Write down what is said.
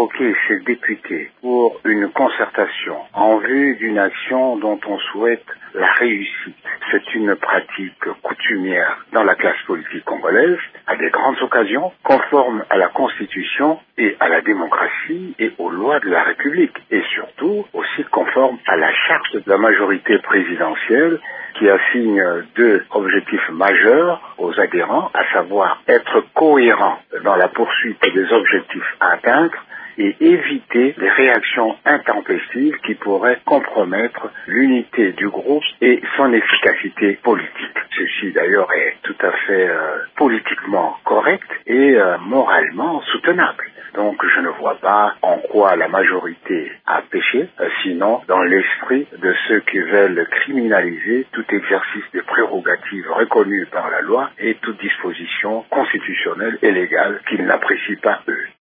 convoquer ses députés pour une concertation en vue d'une action dont on souhaite la réussite. C'est une pratique coutumière dans la classe politique congolaise, à des grandes occasions, conforme à la Constitution et à la démocratie et aux lois de la République, et surtout aussi conforme à la charte de la majorité présidentielle qui assigne deux objectifs majeurs aux adhérents, à savoir être cohérents dans la poursuite des objectifs à atteindre et éviter les réactions intempestives qui pourraient compromettre l'unité du groupe et son efficacité politique. Ceci d'ailleurs est tout à fait politiquement correct et moralement soutenable. Donc je ne vois pas en quoi la majorité a péché, sinon dans l'esprit de ceux qui veulent criminaliser tout exercice des prérogatives reconnues par la loi et toute disposition constitutionnelle et légale qu'ils n'apprécient pas eux.